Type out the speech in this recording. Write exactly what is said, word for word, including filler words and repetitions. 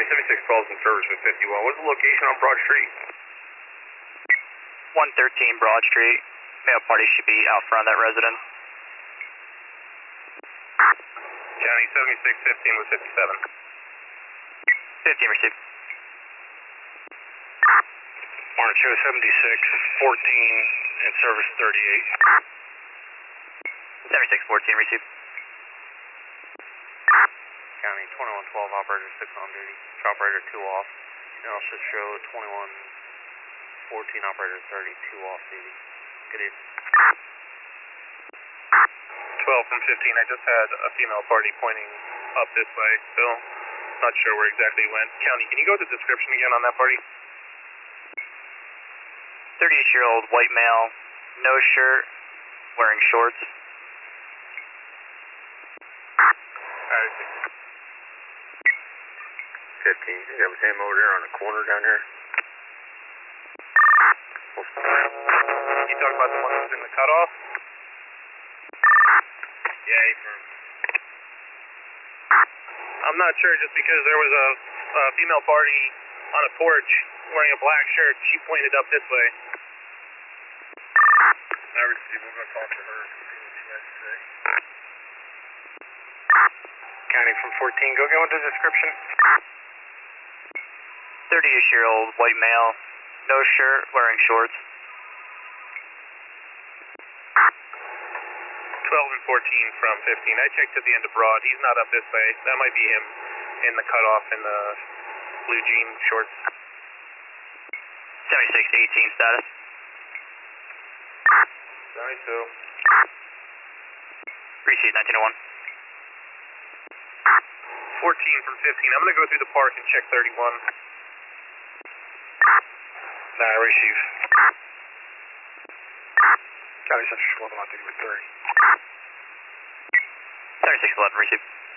County seventy-six twelve is in service with fifty-one. What's the location on Broad Street? one thirteen Broad Street. Mail party should be out front of that residence. County seventy-six fifteen with fifty-seven. fifteen received. Orange Show seventy-six fourteen in service thirty-eight. seventy-six fourteen received. County twenty-one twelve, operator six on duty. Operator two off. And I'll just show twenty-one fourteen, operator thirty, two off duty. Good evening. twelve from fifteen, I just had a female party pointing up this way, Bill. Not sure where exactly it went. County, can you go to the description again on that party? thirty-eight-year-old white male, no shirt, wearing shorts. fifteen, you think that was him over there on the corner down here? You talking about the one that was in the cutoff? Yeah, he's from... I'm not sure, just because there was a, a female party on a porch wearing a black shirt. She pointed up this way. I received. We're going to talk to her and see what she has to say. County from fourteen, go get into the description. thirty-eight-year-old white male, no shirt, wearing shorts. twelve and fourteen from fifteen. I checked at the end of Broad. He's not up this way. That might be him in the cutoff in the blue jean shorts. seventy-six eighteen status. seventy-two. Received nineteen oh one. fourteen from fifteen. I'm going to go through the park and check thirty-one. Nah, I receive. County Central twelve on duty with thirty. seventy-six eleven, received.